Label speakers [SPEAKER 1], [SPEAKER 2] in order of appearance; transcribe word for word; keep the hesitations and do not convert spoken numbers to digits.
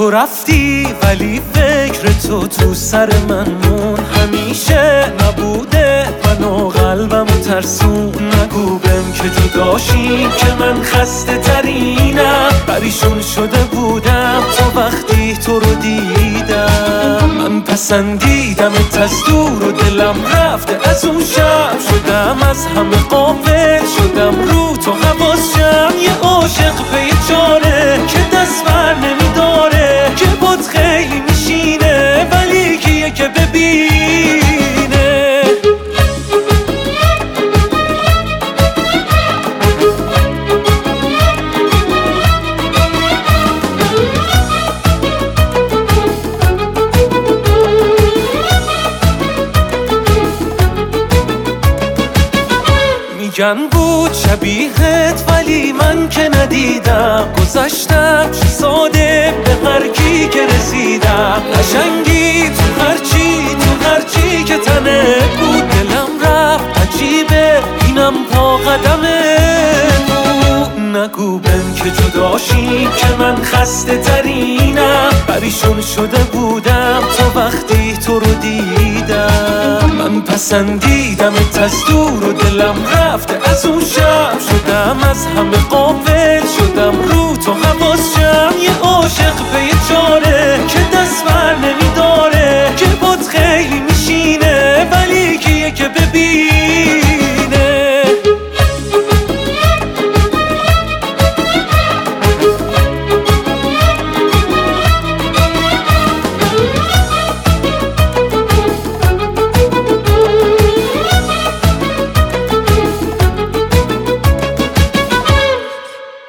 [SPEAKER 1] تو رفتی ولی فکر تو تو سر من مون، همیشه نبوده منو قلبمو ترسون. نگو بهم که جداشیم که من خسته ترینم، پریشون شده بودم تا وقتی تو رو دیدم. من پسندیدمت از دور و دلم رفته از اون شب، شدم از همه غافل، شدم رو تو حواسم. یه عاشق پی چاره که دست بر نمیداره، که بود خیلی میشینه ولی کیه که ببینه. میگن بود شبیهت ولی من که ندیدم، گذشتم چه ساده به هر کی که رسیدم. قشنگی تو هرچی تو هرچی که تنه بود، دلم رفت عجیبه اینم پا قدمه بود. نگو بهم که جداشیم که من خسته ترینم، پریشون شده بودم تا وقتی تو رو دیدم. من پسندیدمت از دور و دلم رفته از اون شب، شدم از همه غافل، شدم رو تو حواسم. یه عاشق پی چاره که دست بر نمی